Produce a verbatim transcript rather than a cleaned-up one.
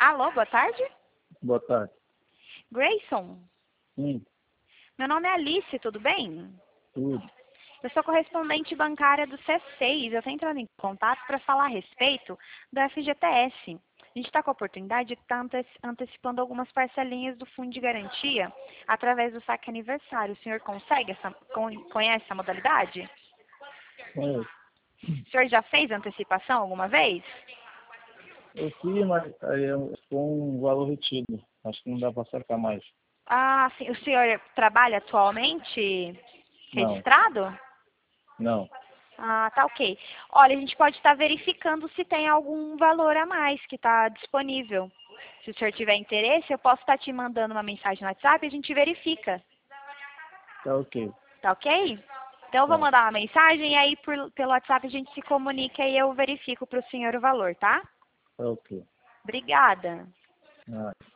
Alô, boa tarde? Boa tarde. Grayson? Sim, Meu nome é Alice, tudo bem? tudo. Eu sou correspondente bancária do C seis. Eu estou entrando em contato para falar a respeito do F G T S. A gente está com a oportunidade de estar antecipando algumas parcelinhas do fundo de garantia através do saque aniversário. O senhor consegue essa, con- conhece essa modalidade? Conheço. O senhor já fez antecipação alguma vez? Eu fiz, mas aí eu com um valor retido. Acho que não dá para sacar mais. Ah, sim. O senhor trabalha atualmente Não, registrado? não. Ah, tá ok. Olha, a gente pode estar verificando se tem algum valor a mais que está disponível. Se o senhor tiver interesse, eu posso estar te mandando uma mensagem no WhatsApp e a gente verifica. Tá ok. Tá ok? Então eu vou Tá, mandar uma mensagem e aí por, pelo WhatsApp a gente se comunica e eu verifico para o senhor o valor, tá? tá ok. Obrigada. Ah.